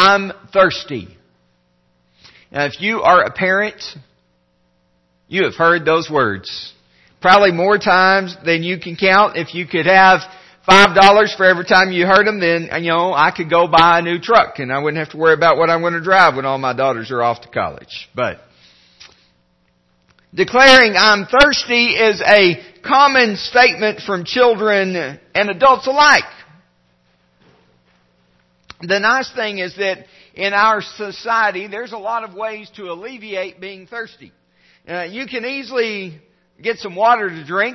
I'm thirsty. Now, if you are a parent, you have heard those words. Probably more times than you can count. If you could have $5 for every time you heard them, then, I could go buy a new truck and I wouldn't have to worry about what I'm going to drive when all my daughters are off to college. But declaring I'm thirsty is a common statement from children and adults alike. The nice thing is that in our society, there's a lot of ways to alleviate being thirsty. You can easily get some water to drink.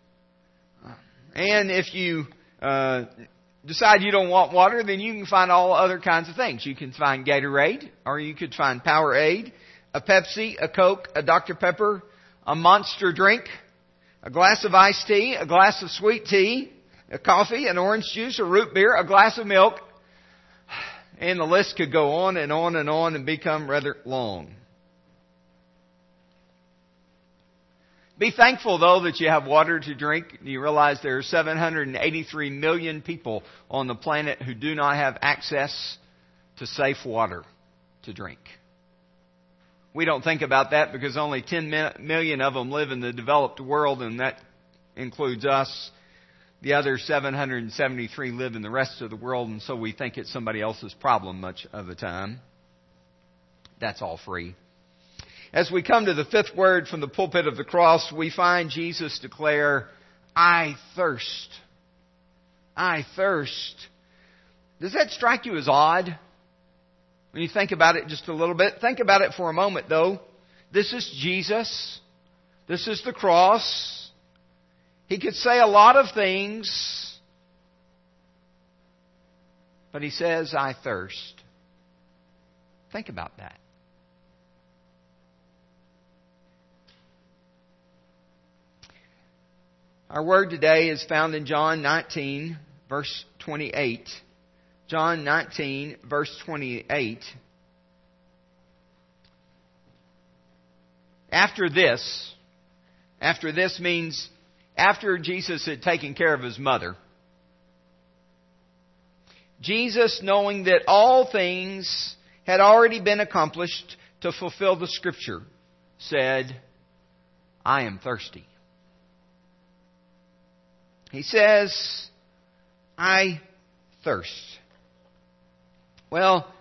And if you decide you don't want water, then you can find all other kinds of things. You can find Gatorade, or you could find Powerade, a Pepsi, a Coke, a Dr. Pepper, a Monster drink, a glass of iced tea, a glass of sweet tea, a coffee, an orange juice, a root beer, a glass of milk. And the list could go on and on and on and become rather long. Be thankful, though, that you have water to drink. You realize there are 783 million people on the planet who do not have access to safe water to drink. We don't think about that because only 10 million of them live in the developed world, and that includes us. The other 773 live in the rest of the world, and so we think it's somebody else's problem much of the time. That's all free. As we come to the fifth word from the pulpit of the cross, we find Jesus declare, I thirst. I thirst. Does that strike you as odd? When you think about it just a little bit, think about it for a moment, though. This is Jesus. This is the cross. He could say a lot of things, but He says, I thirst. Think about that. Our word today is found in John 19, verse 28. John 19, verse 28. After this means after Jesus had taken care of His mother. Jesus, knowing that all things had already been accomplished to fulfill the Scripture, said, I am thirsty. He says, I thirst. Well,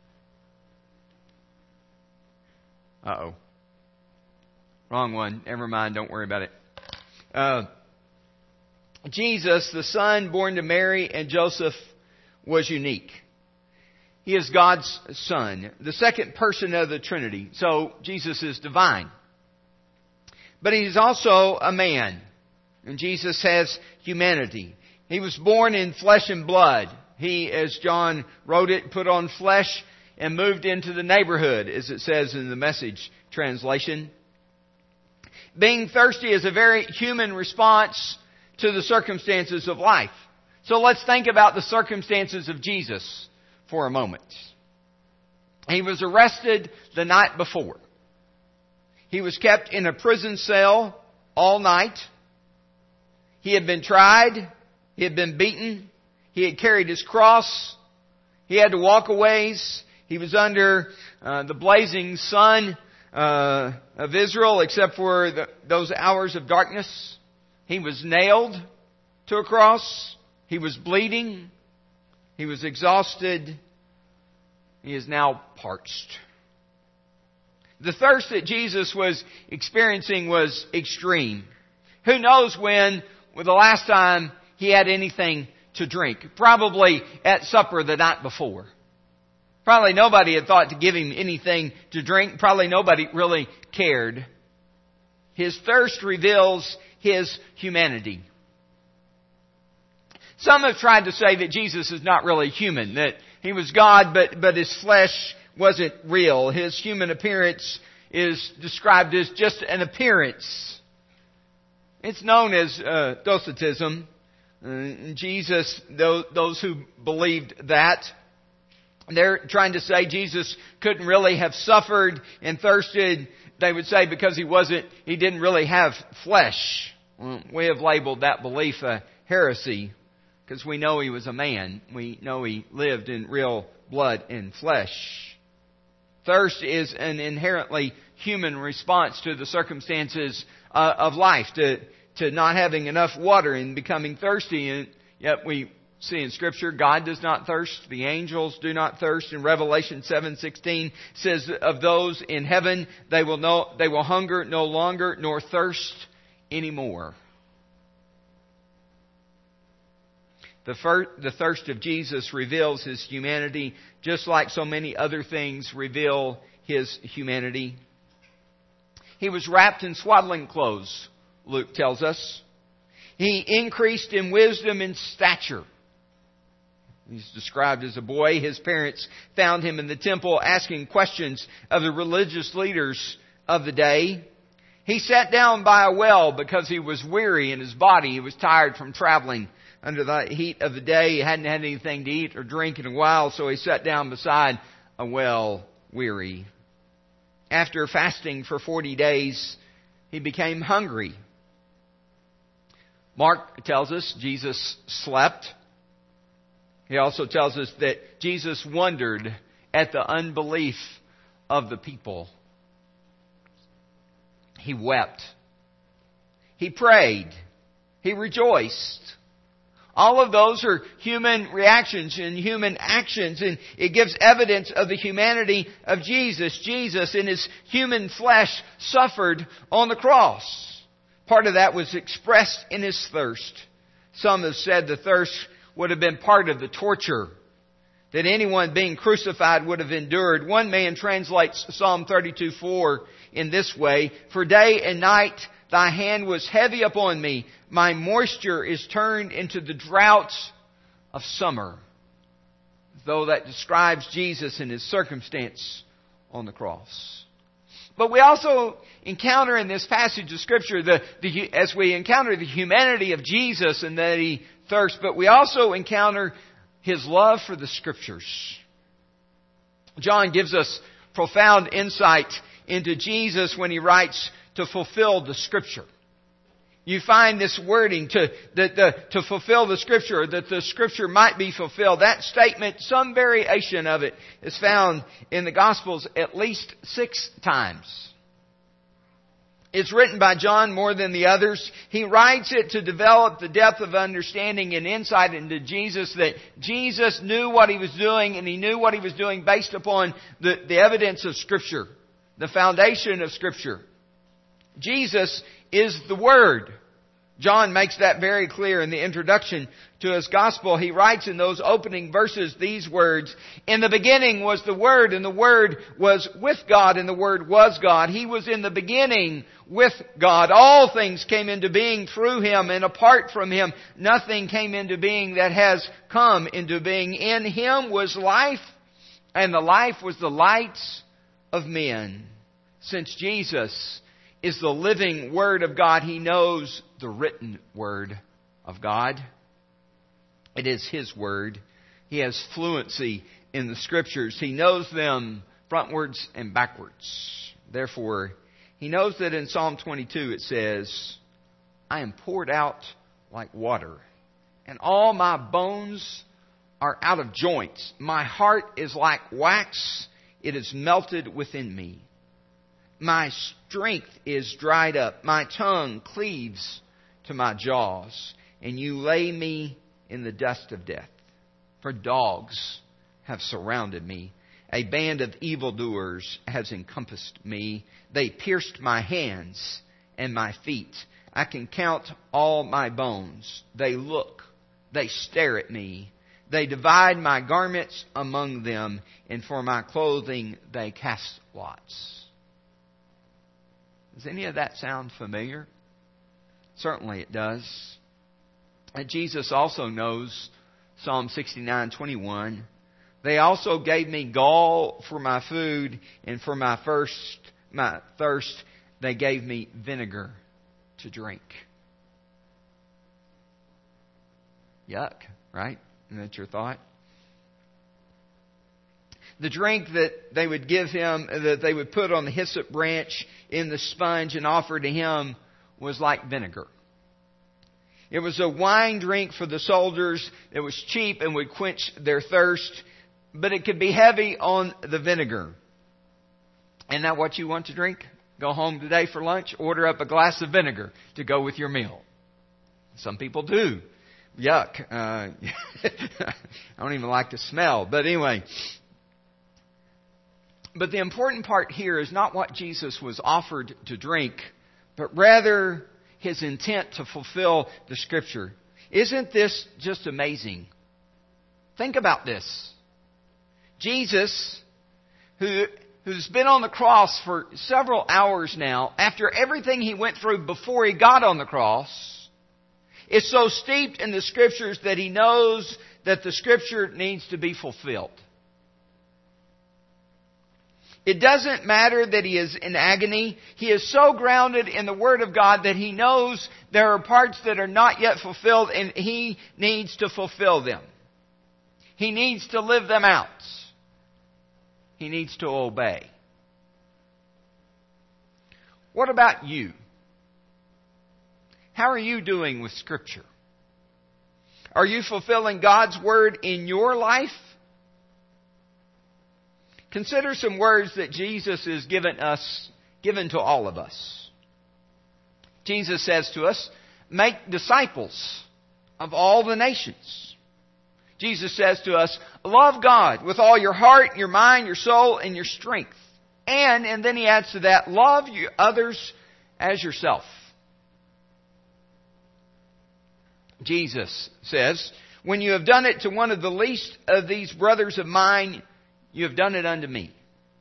wrong one. Never mind. Don't worry about it. Jesus, the Son born to Mary and Joseph, was unique. He is God's Son, the second person of the Trinity. So Jesus is divine. But He's also a man. And Jesus has humanity. He was born in flesh and blood. He, as John wrote it, put on flesh and moved into the neighborhood, as it says in the Message translation. Being thirsty is a very human response to the circumstances of life. So let's think about the circumstances of Jesus for a moment. He was arrested the night before. He was kept in a prison cell all night. He had been tried. He had been beaten. He had carried His cross. He had to walk a ways. He was under the blazing sun of Israel, except for those hours of darkness. He was nailed to a cross. He was bleeding. He was exhausted. He is now parched. The thirst that Jesus was experiencing was extreme. Who knows when the last time He had anything to drink? Probably at supper the night before. Probably nobody had thought to give Him anything to drink. Probably nobody really cared. His thirst reveals His humanity. Some have tried to say that Jesus is not really human, that He was God, but His flesh wasn't real. His human appearance is described as just an appearance. It's known as Docetism. Jesus, those who believed that, they're trying to say Jesus couldn't really have suffered and thirsted, they would say, because He didn't really have flesh. We have labeled that belief a heresy. because we know He was a man. We know He lived in real blood and flesh. Thirst is an inherently human response to the circumstances of life, to not having enough water and becoming thirsty. And yet we see in Scripture, God does not thirst. The angels do not thirst. In Revelation 7:16 says of those in heaven, they will hunger no longer nor thirst anymore. The thirst of Jesus reveals His humanity, just like so many other things reveal His humanity. He was wrapped in swaddling clothes, Luke tells us. He increased in wisdom and stature. He's described as a boy. His parents found Him in the temple asking questions of the religious leaders of the day. He sat down by a well because he was weary in his body. He was tired from traveling under the heat of the day. He hadn't had anything to eat or drink in a while, so he sat down beside a well, weary. After fasting for 40 days, He became hungry. Mark tells us Jesus slept. He also tells us that Jesus wondered at the unbelief of the people. He wept. He prayed. He rejoiced. All of those are human reactions and human actions, and it gives evidence of the humanity of Jesus. Jesus, in His human flesh, suffered on the cross. Part of that was expressed in His thirst. Some have said the thirst would have been part of the torture that anyone being crucified would have endured. One man translates Psalm 32:4 in this way: "For day and night Thy hand was heavy upon me. My moisture is turned into the droughts of summer." Though that describes Jesus and His circumstance on the cross. But we also encounter in this passage of Scripture, as we encounter the humanity of Jesus and that He thirsts, but we also encounter His love for the Scriptures. John gives us profound insight into Jesus when he writes to fulfill the Scripture. You find this wording to fulfill the Scripture, that the Scripture might be fulfilled. That statement, some variation of it, is found in the Gospels at least 6 times. It's written by John more than the others. He writes it to develop the depth of understanding and insight into Jesus, that Jesus knew what He was doing, and He knew what He was doing based upon the evidence of Scripture, the foundation of Scripture. Jesus is the Word. John makes that very clear in the introduction to his Gospel. He writes in those opening verses these words: "In the beginning was the Word, and the Word was with God, and the Word was God. He was in the beginning with God. All things came into being through Him, and apart from Him, nothing came into being that has come into being. In Him was life, and the life was the light of men." Since Jesus is the living Word of God, He knows the written Word of God. It is His Word. He has fluency in the Scriptures. He knows them frontwards and backwards. Therefore, He knows that in Psalm 22 it says, "I am poured out like water, and all my bones are out of joint. My heart is like wax. It is melted within me. My strength is dried up. My tongue cleaves to my jaws. And you lay me in the dust of death. For dogs have surrounded me. A band of evildoers has encompassed me. They pierced my hands and my feet. I can count all my bones. They look. They stare at me. They divide my garments among them. And for my clothing they cast lots." Does any of that sound familiar? Certainly it does. And Jesus also knows Psalm 69:21. "They also gave me gall for my food, and for my thirst they gave me vinegar to drink." Yuck, right? Isn't that your thought? The drink that they would give him, that they would put on the hyssop branch in the sponge and offer to him, was like vinegar. It was a wine drink for the soldiers. It was cheap and would quench their thirst. But it could be heavy on the vinegar. Isn't that what you want to drink? Go home today for lunch, order up a glass of vinegar to go with your meal. Some people do. Yuck. I don't even like the smell. But anyway. But the important part here is not what Jesus was offered to drink, but rather His intent to fulfill the Scripture. Isn't this just amazing? Think about this. Jesus, who's been on the cross for several hours now, after everything He went through before He got on the cross, is so steeped in the Scriptures that He knows that the Scripture needs to be fulfilled. It doesn't matter that He is in agony. He is so grounded in the Word of God that He knows there are parts that are not yet fulfilled and He needs to fulfill them. He needs to live them out. He needs to obey. What about you? How are you doing with Scripture? Are you fulfilling God's Word in your life? Consider some words that Jesus has given to all of us. Jesus says to us, make disciples of all the nations. Jesus says to us, love God with all your heart, your mind, your soul, and your strength. And then He adds to that, love others as yourself. Jesus says, when you have done it to one of the least of these brothers of mine, you have done it unto me.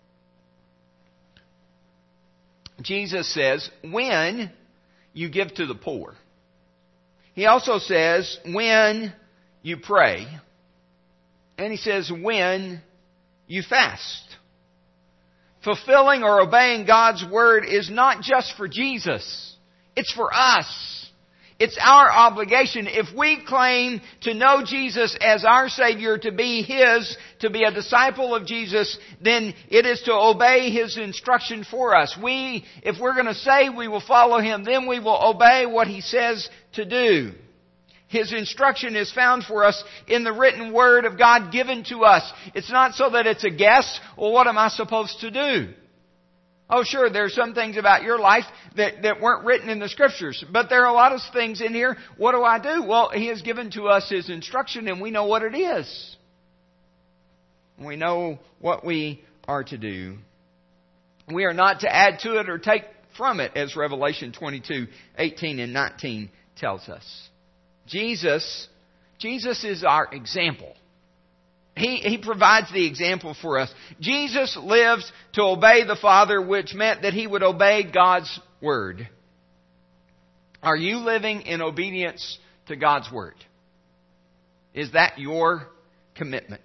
Jesus says, when you give to the poor. He also says, when you pray. And He says, when you fast. Fulfilling or obeying God's Word is not just for Jesus. It's for us. It's our obligation. If we claim to know Jesus as our Savior, to be His, to be a disciple of Jesus, then it is to obey His instruction for us. If we're going to say we will follow Him, then we will obey what He says to do. His instruction is found for us in the written Word of God given to us. It's not so that it's a guess, well, what am I supposed to do? Oh, sure, there are some things about your life that weren't written in the Scriptures. But there are a lot of things in here. What do I do? Well, He has given to us His instruction and we know what it is. We know what we are to do. We are not to add to it or take from it, as Revelation 22:18 and 19 tells us. Jesus is our example. He provides the example for us. Jesus lived to obey the Father, which meant that He would obey God's Word. Are you living in obedience to God's Word? Is that your commitment?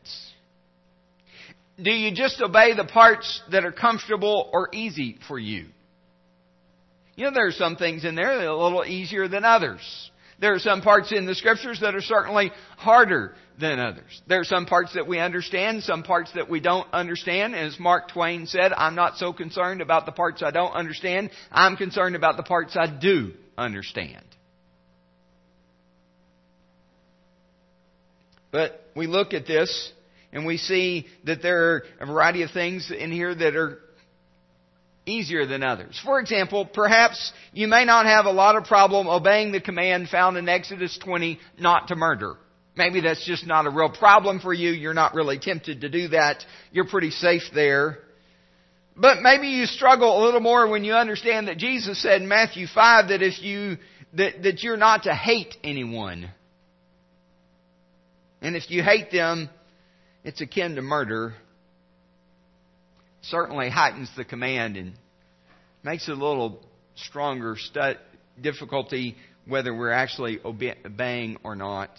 Do you just obey the parts that are comfortable or easy for you? You know, there are some things in there that are a little easier than others. There are some parts in the Scriptures that are certainly harder than others. There are some parts that we understand, some parts that we don't understand. As Mark Twain said, I'm not so concerned about the parts I don't understand. I'm concerned about the parts I do understand. But we look at this and we see that there are a variety of things in here that are easier than others. For example, perhaps you may not have a lot of problem obeying the command found in Exodus 20 not to murder. Maybe that's just not a real problem for you. You're not really tempted to do that. You're pretty safe there. But maybe you struggle a little more when you understand that Jesus said in Matthew 5 that you're not to hate anyone. And if you hate them, it's akin to murder. Certainly heightens the command and makes it a little stronger difficulty whether we're actually obeying or not.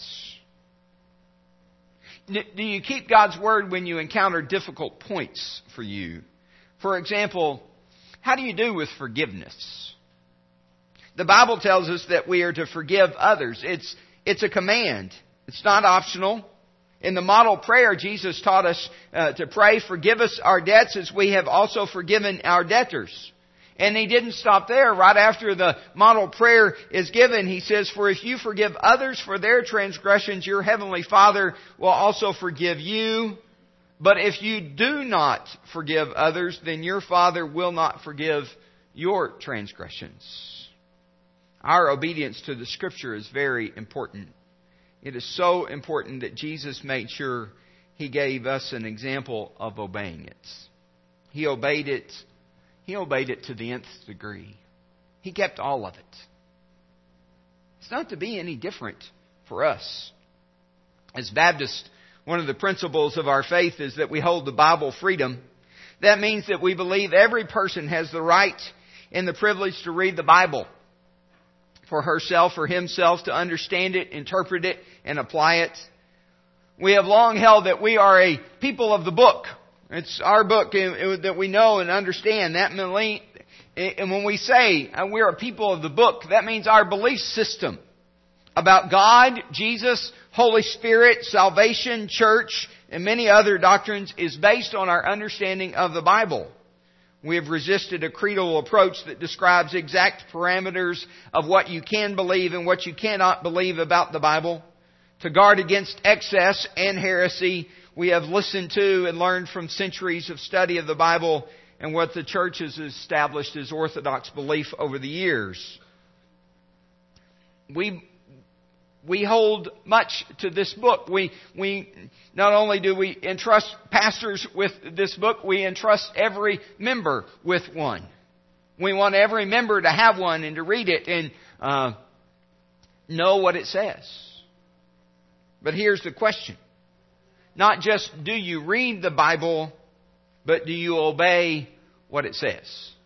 Do you keep God's Word when you encounter difficult points for you? For example, how do you do with forgiveness? The Bible tells us that we are to forgive others. It's a command. It's not optional. In the model prayer, Jesus taught us to pray, forgive us our debts as we have also forgiven our debtors. And He didn't stop there. Right after the model prayer is given, He says, "For if you forgive others for their transgressions, your heavenly Father will also forgive you. But if you do not forgive others, then your Father will not forgive your transgressions." Our obedience to the Scripture is very important. It is so important that Jesus made sure He gave us an example of obeying it. He obeyed it. He obeyed it to the nth degree. He kept all of it. It's not to be any different for us. As Baptists, one of the principles of our faith is that we hold the Bible freedom. That means that we believe every person has the right and the privilege to read the Bible for herself or himself, to understand it, interpret it, and apply it. We have long held that we are a people of the book. It's our book that we know and understand. And when we say we're a people of the book, that means our belief system about God, Jesus, Holy Spirit, salvation, church, and many other doctrines is based on our understanding of the Bible. We have resisted a creedal approach that describes exact parameters of what you can believe and what you cannot believe about the Bible. To guard against excess and heresy, we have listened to and learned from centuries of study of the Bible and what the church has established as orthodox belief over the years. We hold much to this book. We not only do we entrust pastors with this book, we entrust every member with one. We want every member to have one and to read it and know what it says. But here's the question. Not just do you read the Bible, but do you obey what it says?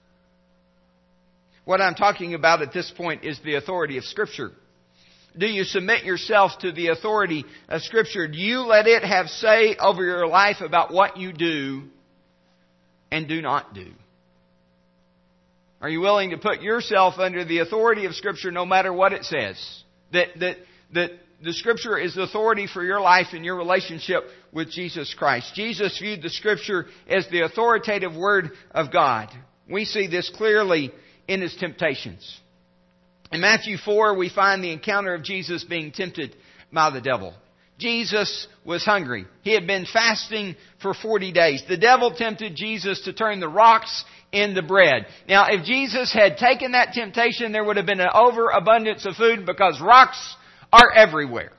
What I'm talking about at this point is the authority of Scripture. Do you submit yourself to the authority of Scripture? Do you let it have say over your life about what you do and do not do? Are you willing to put yourself under the authority of Scripture no matter what it says? That the Scripture is the authority for your life and your relationship with Jesus Christ. Jesus viewed the Scripture as the authoritative Word of God. We see this clearly in His temptations. In Matthew 4, we find the encounter of Jesus being tempted by the devil. Jesus was hungry. He had been fasting for 40 days. The devil tempted Jesus to turn the rocks into bread. Now, if Jesus had taken that temptation, there would have been an overabundance of food because rocks are everywhere.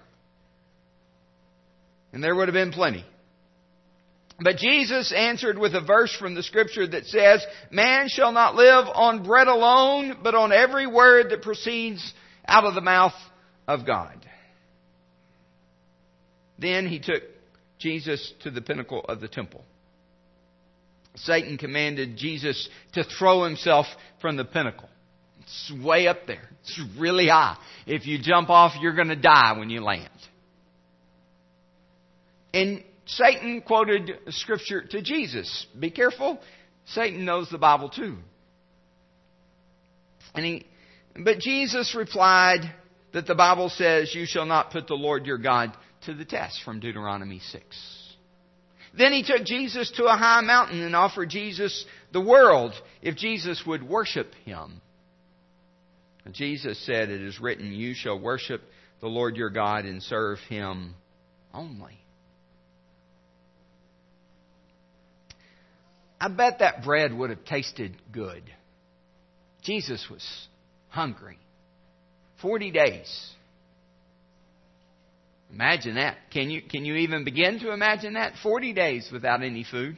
And there would have been plenty. But Jesus answered with a verse from the Scripture that says, "Man shall not live on bread alone, but on every word that proceeds out of the mouth of God." Then He took Jesus to the pinnacle of the temple. Satan commanded Jesus to throw Himself from the pinnacle. It's way up there. It's really high. If you jump off, you're going to die when you land. And Satan quoted Scripture to Jesus. Be careful. Satan knows the Bible too. But Jesus replied that the Bible says, "You shall not put the Lord your God to the test," from Deuteronomy 6. Then He took Jesus to a high mountain and offered Jesus the world if Jesus would worship Him. And Jesus said, "It is written, you shall worship the Lord your God and serve Him only." I bet that bread would have tasted good. Jesus was hungry. 40 days. Imagine that. Can you even begin to imagine that? 40 days without any food.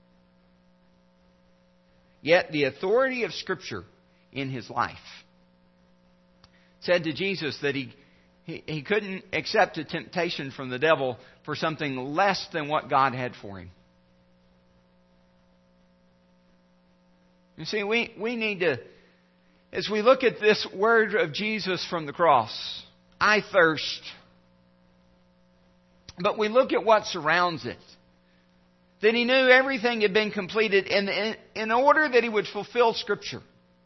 Yet the authority of Scripture in His life said to Jesus that he couldn't accept a temptation from the devil for something less than what God had for him. You see, we need to, as we look at this word of Jesus from the cross, "I thirst," but we look at what surrounds it. That He knew everything had been completed in order that He would fulfill Scripture.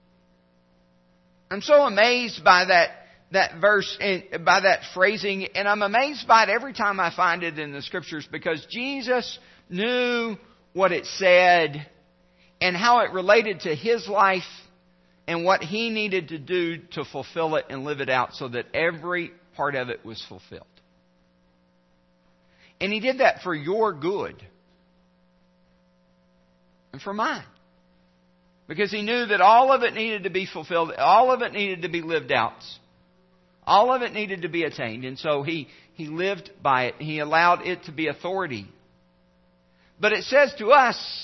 I'm so amazed by that verse and by that phrasing, and I'm amazed by it every time I find it in the Scriptures, because Jesus knew what it said and how it related to His life and what He needed to do to fulfill it and live it out so that every part of it was fulfilled. And He did that for your good and for mine. Because He knew that all of it needed to be fulfilled, all of it needed to be lived out, all of it needed to be attained. And so He lived by it. He allowed it to be authority. But it says to us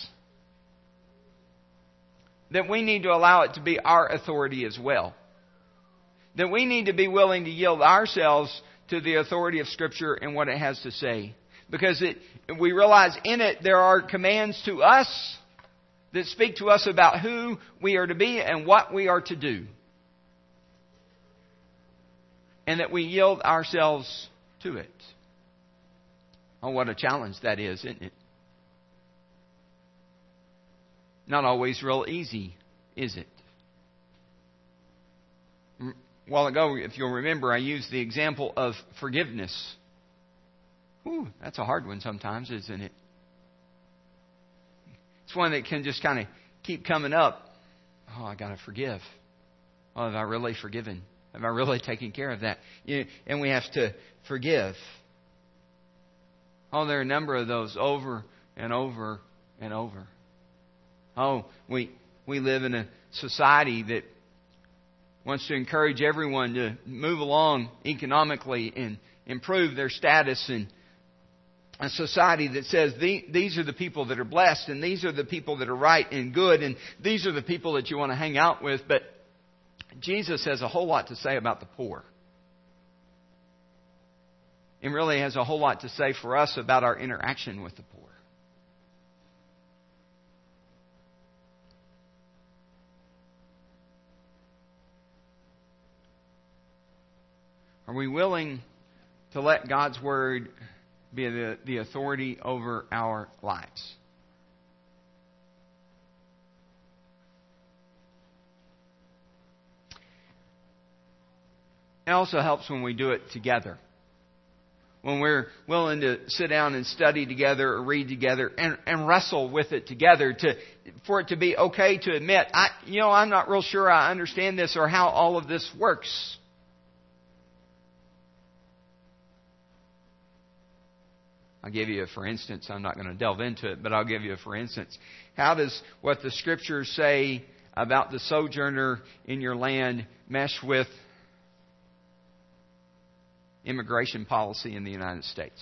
that we need to allow it to be our authority as well. That we need to be willing to yield ourselves to the authority of Scripture and what it has to say. Because we realize in it there are commands to us that speak to us about who we are to be and what we are to do. And that we yield ourselves to it. Oh, what a challenge that is, isn't it? Not always real easy, is it? A while ago, if you'll remember, I used the example of forgiveness. Ooh, that's a hard one sometimes, isn't it? It's one that can just kind of keep coming up. Oh, I got to forgive. Oh, have I really forgiven? Have I really taken care of that? And we have to forgive. Oh, there are a number of those over and over and over. Oh, we live in a society that wants to encourage everyone to move along economically and improve their status, and a society that says these are the people that are blessed, and these are the people that are right and good, and these are the people that you want to hang out with. But Jesus has a whole lot to say about the poor. And really has a whole lot to say for us about our interaction with the poor. Are we willing to let God's Word be the authority over our lives? It also helps when we do it together. When we're willing to sit down and study together or read together and wrestle with it together for it to be okay to admit, I'm not real sure I understand this or how all of this works. I'll give you a for instance. I'm not going to delve into it, but I'll give you a for instance. How does what the Scriptures say about the sojourner in your land mesh with immigration policy in the United States?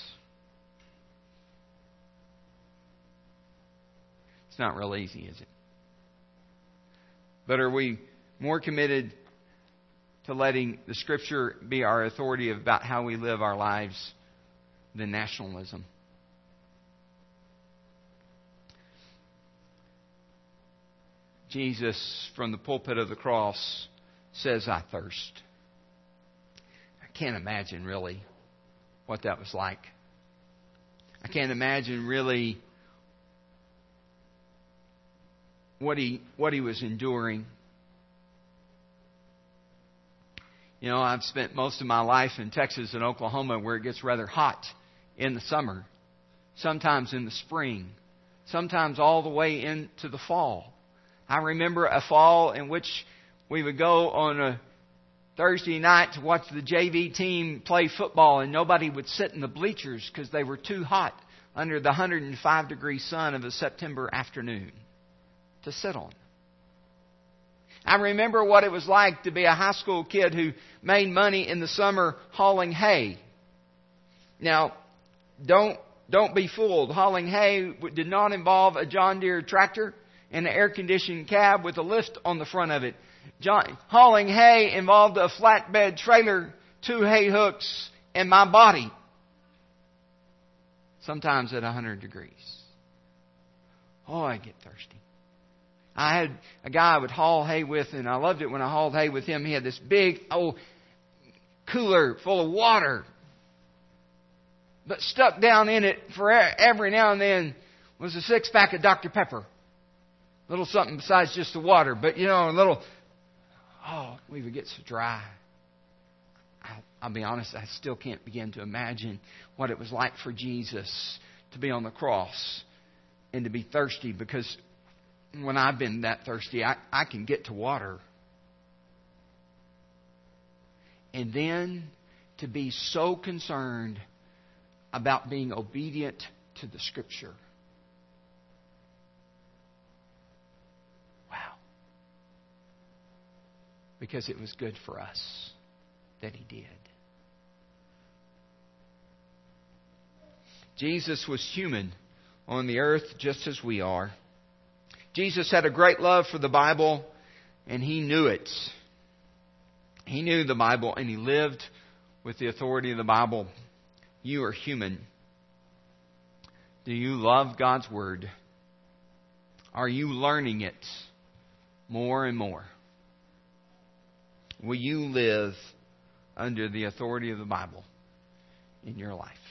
It's not real easy, is it? But are we more committed to letting the Scripture be our authority about how we live our lives than nationalism? Jesus, from the pulpit of the cross, says, I thirst. I can't imagine really what that was like. I can't imagine really what he was enduring. I've spent most of my life in Texas and Oklahoma, where it gets rather hot in the summer, sometimes in the spring, sometimes all the way into the fall. I remember a fall in which we would go on a Thursday night to watch the JV team play football, and nobody would sit in the bleachers because they were too hot under the 105-degree sun of a September afternoon to sit on. I remember what it was like to be a high school kid who made money in the summer hauling hay. Now, don't be fooled. Hauling hay did not involve a John Deere tractor and an air-conditioned cab with a lift on the front of it. Hauling hay involved a flatbed trailer, 2 hay hooks, and my body. Sometimes at 100 degrees. Oh, I get thirsty. I had a guy I would haul hay with, and I loved it when I hauled hay with him. He had this big old cooler full of water. But stuck down in it for every now and then was a 6-pack of Dr. Pepper. A little something besides just the water. But, a little... Oh, we would get so dry. I'll be honest, I still can't begin to imagine what it was like for Jesus to be on the cross and to be thirsty. Because when I've been that thirsty, I can get to water. And then to be so concerned about being obedient to the Scripture. Wow. Because it was good for us that He did. Jesus was human on the earth just as we are. Jesus had a great love for the Bible, and He knew it. He knew the Bible, and He lived with the authority of the Bible. You are human. Do you love God's Word? Are you learning it more and more? Will you live under the authority of the Bible in your life?